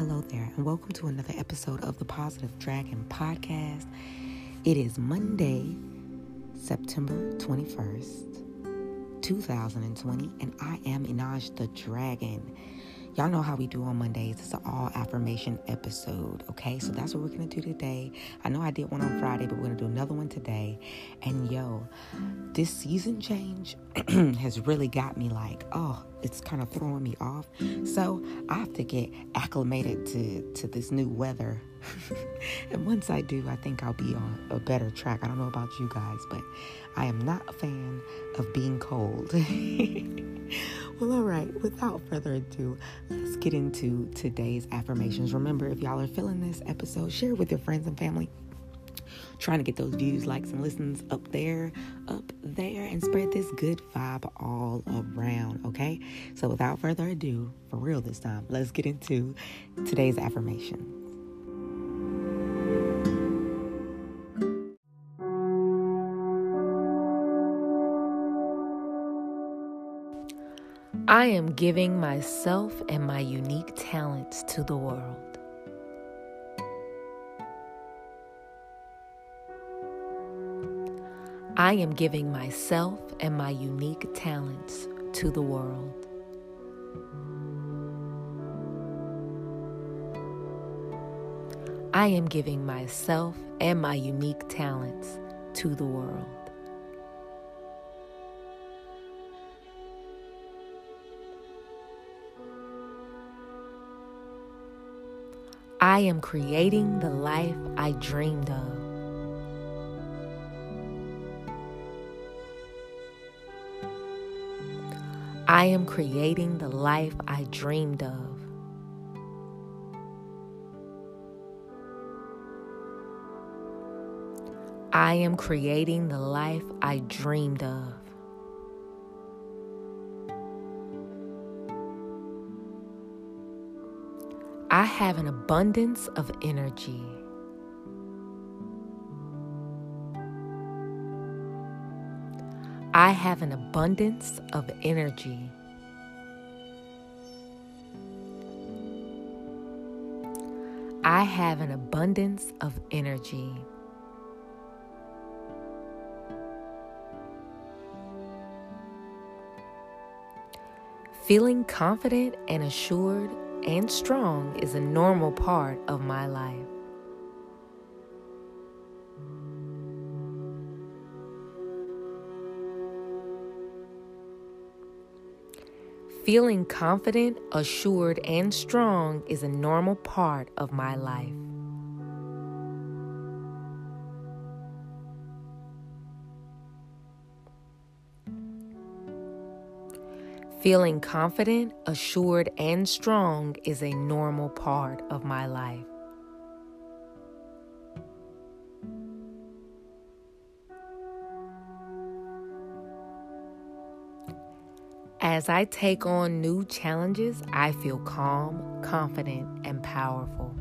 hello there, and welcome to another episode of the Positive Dragon Podcast. It is Monday, September 21st, 2020, and I am Inaj the Dragon. Y'all know how we do on Mondays. It's an all affirmation episode, okay? So that's what we're going to do today. I know I did one on Friday, but we're going to do another one today. And this season change has really got me like, it's kind of throwing me off. So I have to get acclimated to this new weather. And once I do, I think I'll be on a better track. I don't know about you guys, but I am not a fan of being cold. Well, all right, without further ado, let's get into today's affirmations. Remember, if y'all are feeling this episode, share it with your friends and family. Trying to get those views, likes, and listens up there, and spread this good vibe all around, okay? So without further ado, for real this time, let's get into today's affirmation. I am giving myself and my unique talents to the world. I am giving myself and my unique talents to the world. I am giving myself and my unique talents to the world. I am creating the life I dreamed of. I am creating the life I dreamed of. I am creating the life I dreamed of. I have an abundance of energy. I have an abundance of energy. I have an abundance of energy. Feeling confident and assured and strong is a normal part of my life. Feeling confident, assured, and strong is a normal part of my life. Feeling confident, assured, and strong is a normal part of my life. As I take on new challenges, I feel calm, confident, and powerful.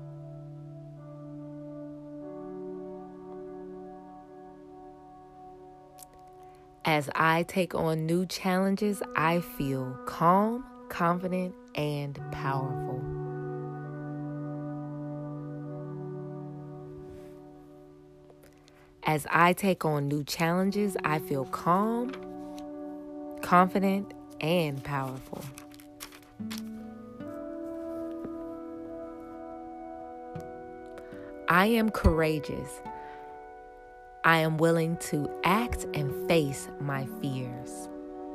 As I take on new challenges, I feel calm, confident, and powerful. As I take on new challenges, I feel calm, confident, and powerful. I am courageous. I am willing to act and face my fears.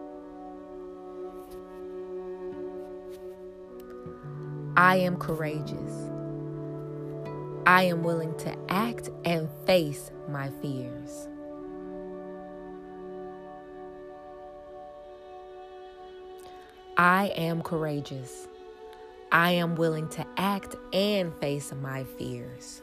I am courageous. I am willing to act and face my fears. I am courageous. I am willing to act and face my fears.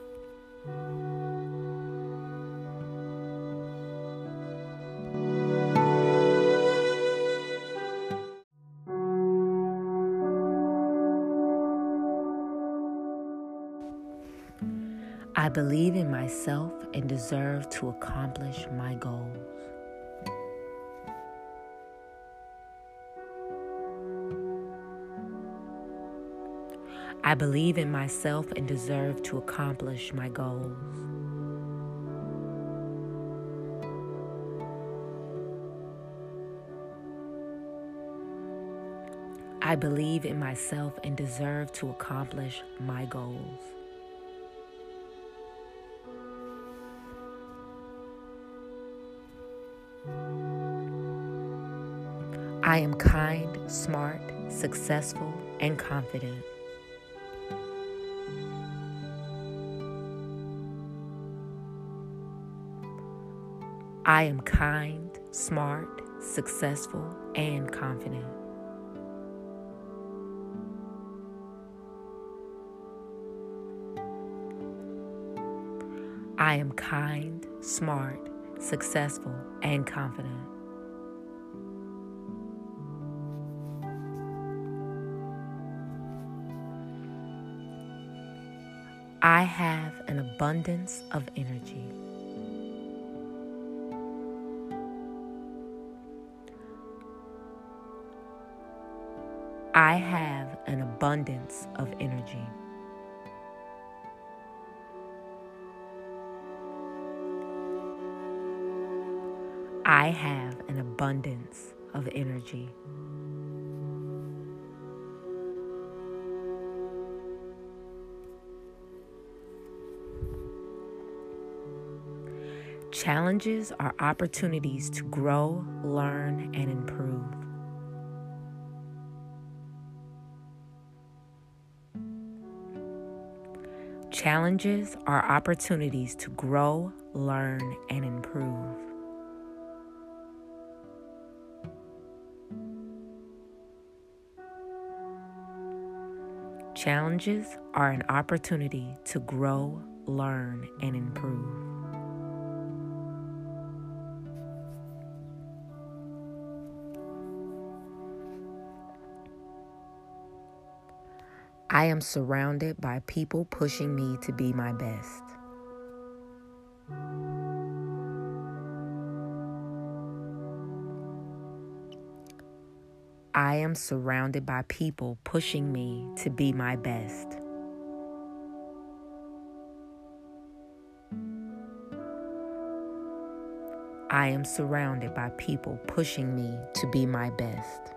I believe in myself and deserve to accomplish my goals. I believe in myself and deserve to accomplish my goals. I believe in myself and deserve to accomplish my goals. I am kind, smart, successful, and confident. I am kind, smart, successful, and confident. I am kind, smart, successful, and confident. I have an abundance of energy. I have an abundance of energy. I have an abundance of energy. Challenges are opportunities to grow, learn, and improve. Challenges are opportunities to grow, learn, and improve. Challenges are an opportunity to grow, learn, and improve. I am surrounded by people pushing me to be my best. I am surrounded by people pushing me to be my best. I am surrounded by people pushing me to be my best.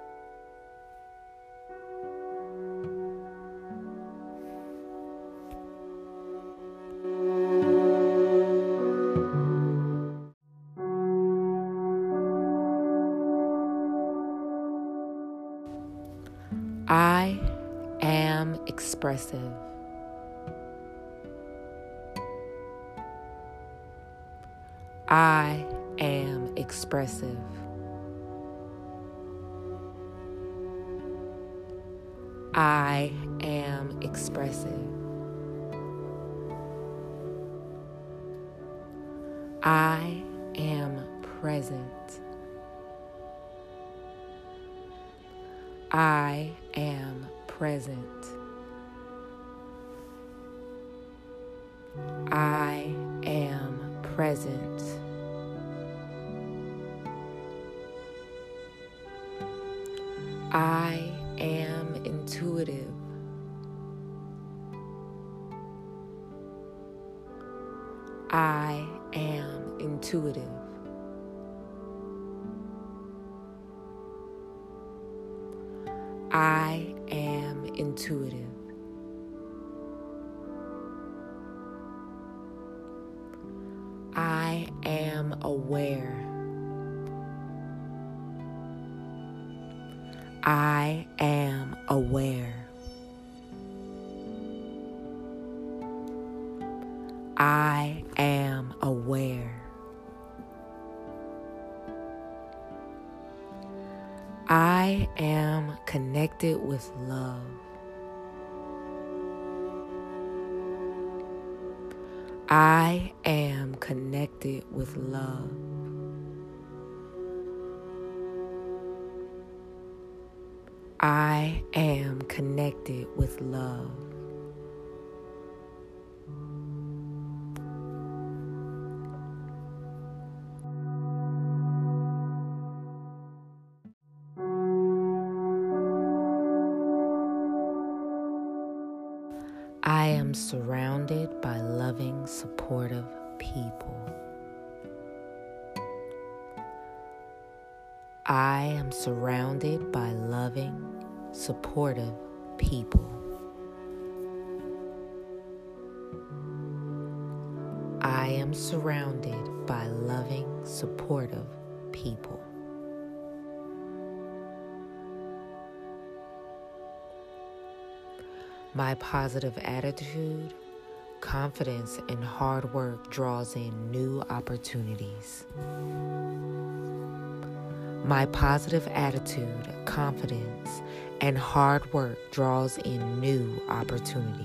I am expressive. I am expressive. I am expressive. I am present. I am present. I am present. I am intuitive. I am intuitive. I am intuitive. I am aware. I am aware. I am aware. I am connected with love. I am connected with love. I am connected with love. am surrounded by loving, supportive people. I am surrounded by loving, supportive people. I am surrounded by loving, supportive people. My positive attitude, confidence, and hard work draws in new opportunities. My positive attitude, confidence, and hard work draws in new opportunities.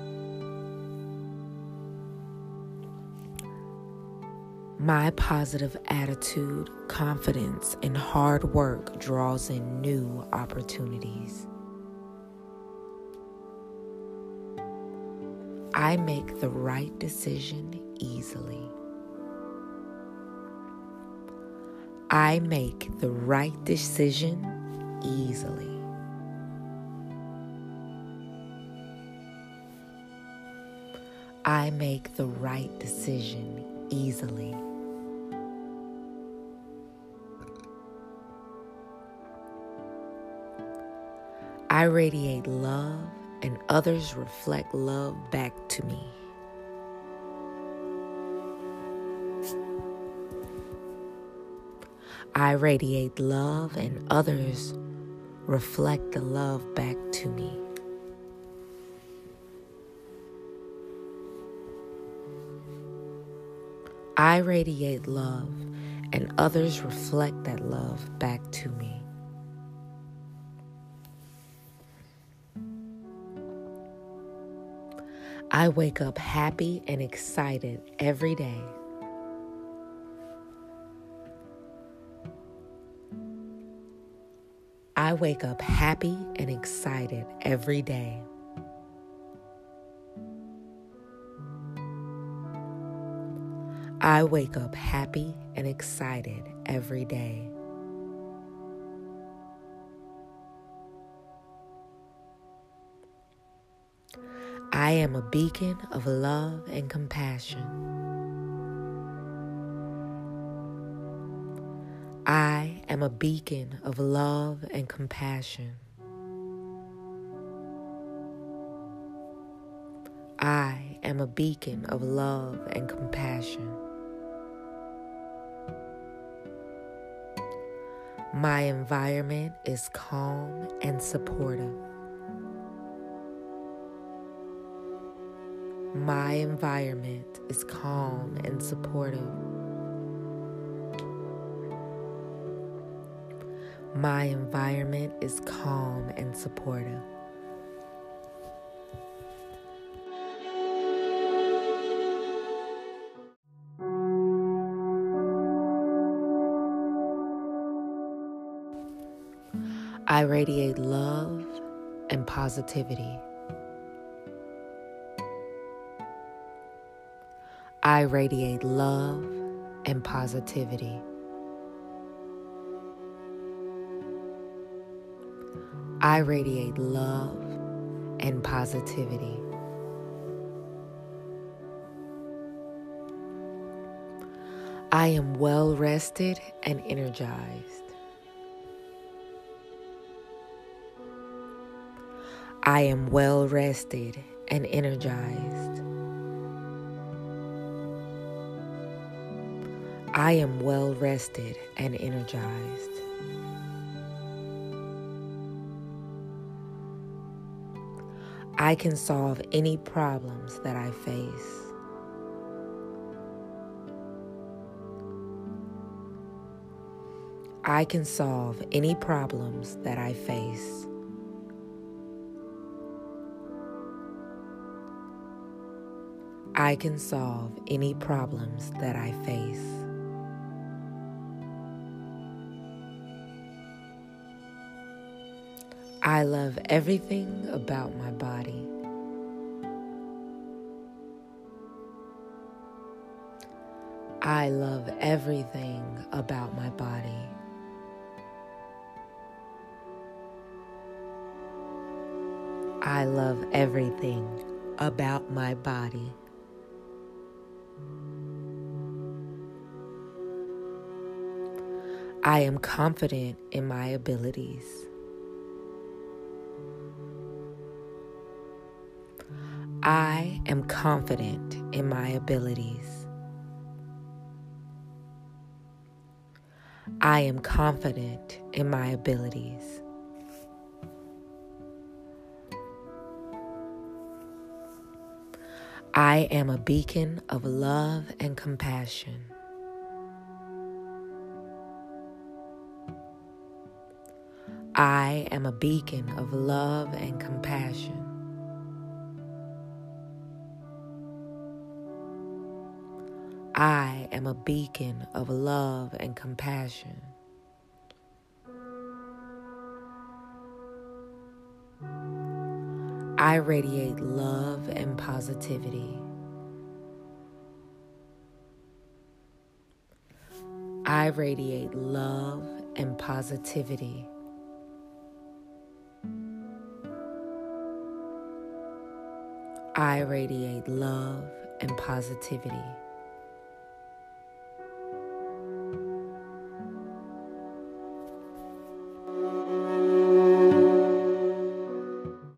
My positive attitude, confidence, and hard work draws in new opportunities. I make the right decision easily. I make the right decision easily. I make the right decision easily. I radiate love, and others reflect love back to me. I radiate love, and others reflect the love back to me. I radiate love, and others reflect that love back to me. I wake up happy and excited every day. I wake up happy and excited every day. I wake up happy and excited every day. I am a beacon of love and compassion. I am a beacon of love and compassion. I am a beacon of love and compassion. My environment is calm and supportive. My environment is calm and supportive. My environment is calm and supportive. I radiate love and positivity. I radiate love and positivity. I radiate love and positivity. I am well rested and energized. I am well rested and energized. I am well rested and energized. I can solve any problems that I face. I can solve any problems that I face. I can solve any problems that I face. I love everything about my body. I love everything about my body. I love everything about my body. I am confident in my abilities. I am confident in my abilities. I am confident in my abilities. I am a beacon of love and compassion. I am a beacon of love and compassion. I am a beacon of love and compassion. I radiate love and positivity. I radiate love and positivity. I radiate love and positivity.